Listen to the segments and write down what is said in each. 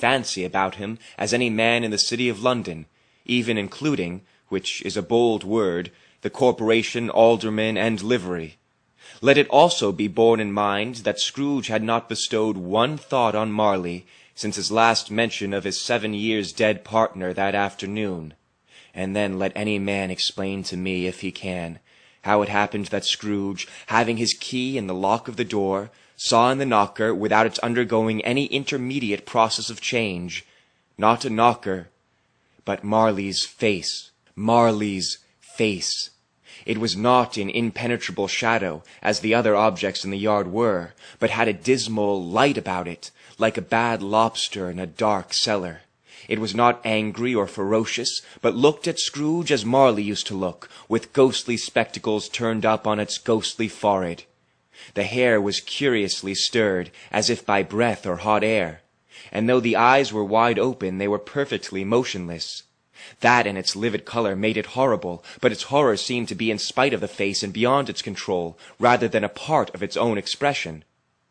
fancy about him as any man in the city of London, even including, which is a bold word, the corporation, aldermen, and livery. Let it also be borne in mind that Scrooge had not bestowed one thought on Marley since his last mention of his 7 years dead partner that afternoon. And then let any man explain to me, if he can, how it happened that Scrooge, having his key in the lock of the door, saw in the knocker, without its undergoing any intermediate process of change, not a knocker, but Marley's face. Marley's face. It was not in impenetrable shadow, as the other objects in the yard were, but had a dismal light about it, like a bad lobster in a dark cellar. It was not angry or ferocious, but looked at Scrooge as Marley used to look, with ghostly spectacles turned up on its ghostly forehead. The hair was curiously stirred, as if by breath or hot air, and though the eyes were wide open, they were perfectly motionless. That and its livid color made it horrible, but its horror seemed to be in spite of the face and beyond its control, rather than a part of its own expression.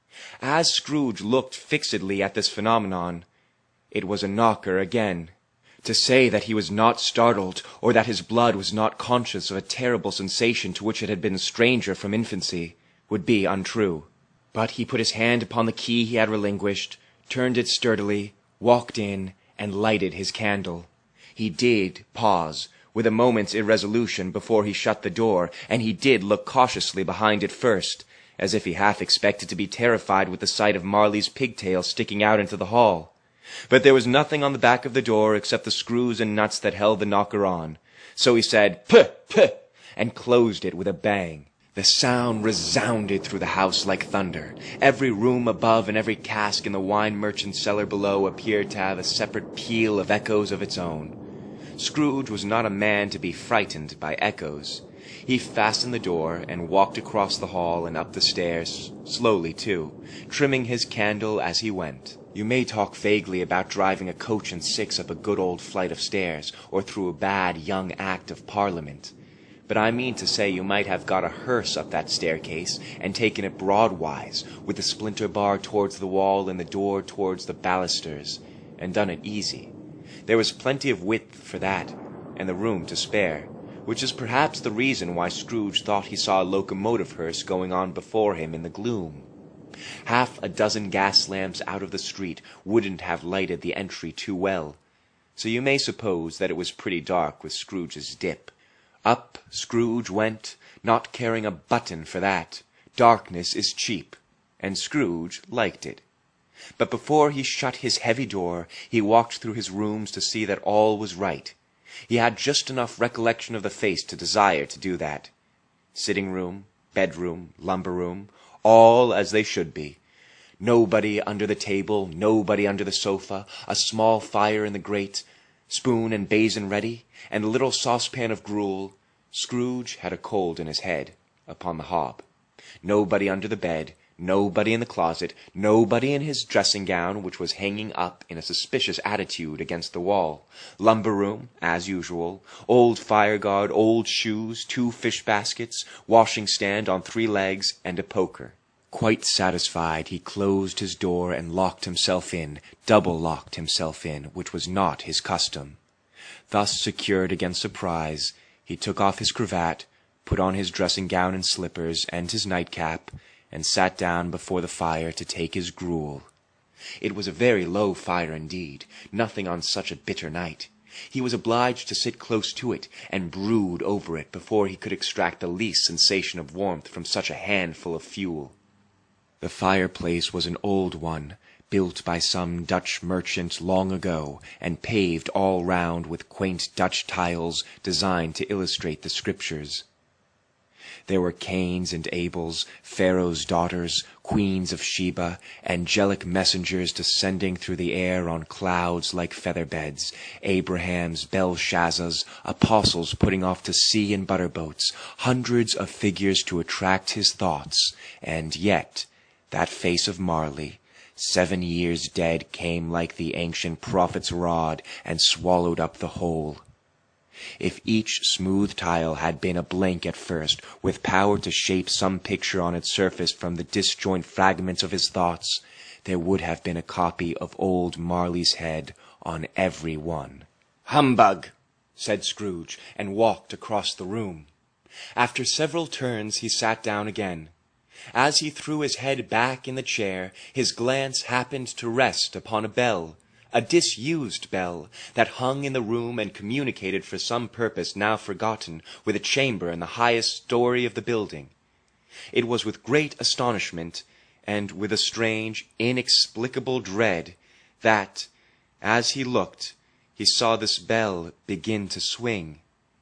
As Scrooge looked fixedly at this phenomenon, it was a knocker again. To say that he was not startled, or that his blood was not conscious of a terrible sensation to which it had been a stranger from infancy, would be untrue. But he put his hand upon the key he had relinquished, turned it sturdily, walked in, and lighted his candle. He did pause, with a moment's irresolution, before he shut the door, and he did look cautiously behind it first, as if he half expected to be terrified with the sight of Marley's pigtail sticking out into the hall. But there was nothing on the back of the door except the screws and nuts that held the knocker on. So he said, "Puh, puh," and closed it with a bang. The sound resounded through the house like thunder. Every room above and every cask in the wine merchant's cellar below appeared to have a separate peal of echoes of its own. Scrooge was not a man to be frightened by echoes. He fastened the door and walked across the hall and up the stairs, slowly too, trimming his candle as he went. You may talk vaguely about driving a coach and six up a good old flight of stairs, or through a bad young Act of Parliament. But I mean to say you might have got a hearse up that staircase, and taken it broadwise, with the splinter bar towards the wall and the door towards the balusters, and done it easy. There was plenty of width for that, and the room to spare, which is perhaps the reason why Scrooge thought he saw a locomotive hearse going on before him in the gloom. Half a dozen gas lamps out of the street wouldn't have lighted the entry too well, so you may suppose that it was pretty dark with Scrooge's dip. Up Scrooge went, not caring a button for that. Darkness is cheap, and Scrooge liked it. But before he shut his heavy door, he walked through his rooms to see that all was right. He had just enough recollection of the face to desire to do that. Sitting-room, bedroom, lumber-room, all as they should be. Nobody under the table, nobody under the sofa, a small fire in the grate, spoon and basin ready, and a little saucepan of gruel. Scrooge had a cold in his head, upon the hob. Nobody under the bed, nobody in the closet, nobody in his dressing-gown, which was hanging up in a suspicious attitude against the wall. Lumber-room, as usual. Old fire-guard, old shoes, 2 fish-baskets, washing-stand on 3 legs, and a poker. Quite satisfied, he closed his door and locked himself in, double-locked himself in, which was not his custom. Thus secured against surprise, he took off his cravat, put on his dressing-gown and slippers, and his nightcap, and sat down before the fire to take his gruel. It was a very low fire indeed, nothing on such a bitter night. He was obliged to sit close to it, and brood over it before he could extract the least sensation of warmth from such a handful of fuel. The fireplace was an old one, built by some Dutch merchant long ago, and paved all round with quaint Dutch tiles designed to illustrate the Scriptures. There were Cains and Abels, Pharaoh's daughters, queens of Sheba, angelic messengers descending through the air on clouds like feather-beds, Abrahams, Belshazzars, apostles putting off to sea in butter-boats, hundreds of figures to attract his thoughts, and yet that face of Marley, 7 years dead, came like the ancient prophet's rod and swallowed up the whole. If each smooth tile had been a blank at first, with power to shape some picture on its surface from the disjoint fragments of his thoughts, there would have been a copy of old Marley's head on every one. "Humbug!" said Scrooge, and walked across the room. After several turns he sat down again. As he threw his head back in the chair, his glance happened to rest upon a bell, a disused bell, that hung in the room and communicated for some purpose now forgotten with a chamber in the highest story of the building. It was with great astonishment, and with a strange, inexplicable dread, that, as he looked, he saw this bell begin to swing.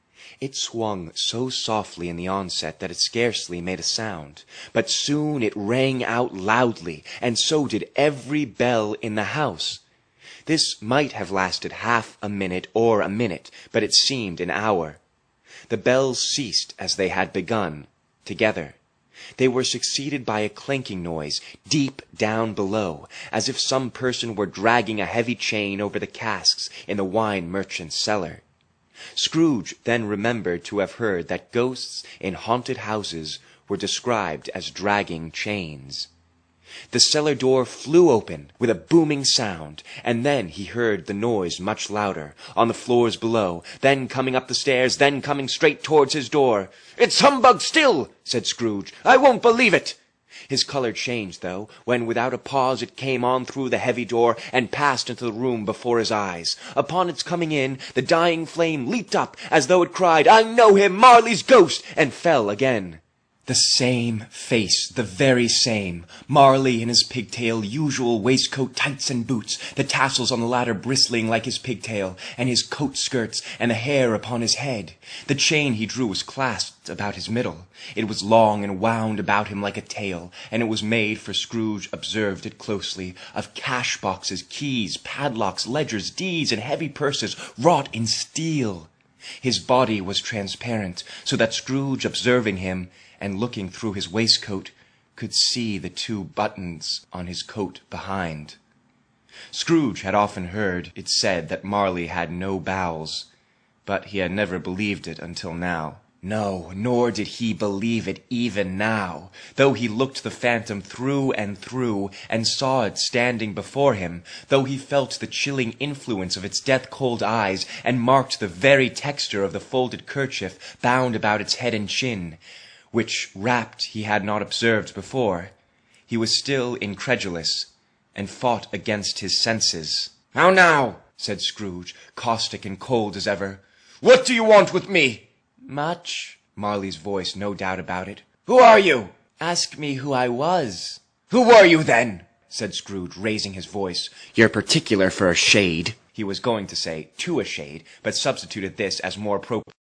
It swung so softly in the onset that it scarcely made a sound, but soon it rang out loudly, and so did every bell in the house. This might have lasted half a minute or a minute, but it seemed an hour. The bells ceased as they had begun, together. They were succeeded by a clanking noise deep down below, as if some person were dragging a heavy chain over the casks in the wine merchant's cellar. Scrooge then remembered to have heard that ghosts in haunted houses were described as dragging chains. The cellar door flew open with a booming sound, and then he heard the noise much louder, on the floors below, then coming up the stairs, then coming straight towards his door. "It's humbug still!" said Scrooge. "I won't believe it!" His colour changed, though, when without a pause it came on through the heavy door, and passed into the room before his eyes. Upon its coming in, the dying flame leaped up, as though it cried, "I know him, Marley's ghost!" and fell again. The same face, the very same. Marley in his pigtail, usual waistcoat, tights, and boots, the tassels on the latter bristling like his pigtail, and his coat skirts, and the hair upon his head. The chain he drew was clasped about his middle. It was long and wound about him like a tail, and it was made, for Scrooge observed it closely, of cash-boxes, keys, padlocks, ledgers, deeds, and heavy purses, wrought in steel. His body was transparent, so that Scrooge, observing him, and looking through his waistcoat, could see the 2 buttons on his coat behind. Scrooge had often heard it said that Marley had no bowels, but he had never believed it until now. No, nor did he believe it even now, though he looked the phantom through and through, and saw it standing before him, though he felt the chilling influence of its death-cold eyes, and marked the very texture of the folded kerchief bound about its head and chin, which wrapped he had not observed before. He was still incredulous, and fought against his senses. "How now?" said Scrooge, caustic and cold as ever. "What do you want with me?" "Much." Marley's voice, no doubt about it. "Who are you?" "Ask me who I was." "Who were you, then?" said Scrooge, raising his voice. "You're particular for a shade." He was going to say, "to a shade," but substituted this as more appropriate.